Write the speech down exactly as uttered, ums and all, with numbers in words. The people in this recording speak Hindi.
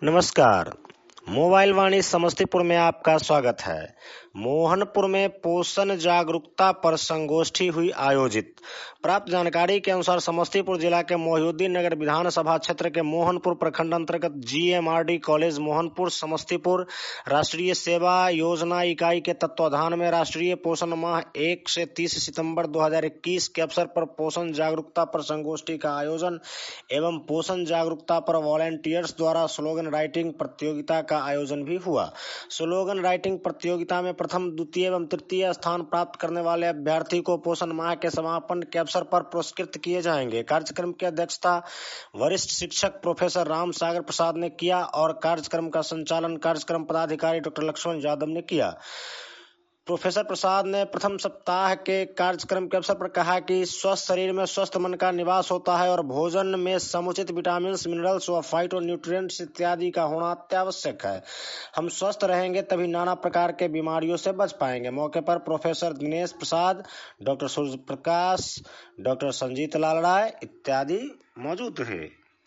नमस्कार। मोबाइल वाणी समस्तीपुर में आपका स्वागत है। मोहनपुर में पोषण जागरूकता पर संगोष्ठी हुई आयोजित। प्राप्त जानकारी के अनुसार समस्तीपुर जिला के मोहिउद्दीन नगर विधानसभा क्षेत्र के मोहनपुर प्रखंड अंतर्गत जीएमआरडी कॉलेज मोहनपुर समस्तीपुर राष्ट्रीय सेवा योजना इकाई के तत्वाधान में राष्ट्रीय पोषण माह एक से तीस सितंबर दो हज़ार इक्कीस के अवसर पर पोषण जागरूकता पर संगोष्ठी का आयोजन एवं पोषण जागरूकता पर वॉलंटियर्स द्वारा स्लोगन राइटिंग प्रतियोगिता का आयोजन भी हुआ। स्लोगन राइटिंग प्रतियोगिता में प्रथम, द्वितीय एवं तृतीय स्थान प्राप्त करने वाले अभ्यर्थी को पोषण माह के समापन के अवसर पर पुरस्कृत किए जाएंगे। कार्यक्रम की अध्यक्षता वरिष्ठ शिक्षक प्रोफेसर राम सागर प्रसाद ने किया और कार्यक्रम का संचालन कार्यक्रम पदाधिकारी डॉक्टर लक्ष्मण यादव ने किया। प्रोफेसर प्रसाद ने प्रथम सप्ताह के कार्यक्रम के अवसर पर कहा कि स्वस्थ शरीर में स्वस्थ मन का निवास होता है और भोजन में समुचित विटामिन, मिनरल्स व फाइटो न्यूट्रिएंट्स इत्यादि का होना अत्यावश्यक है। हम स्वस्थ रहेंगे तभी नाना प्रकार के बीमारियों से बच पाएंगे। मौके पर professor Dinesh Prasad, doctor Surya Prakash, doctor Sanjeet Lal Rai इत्यादि मौजूद रहे।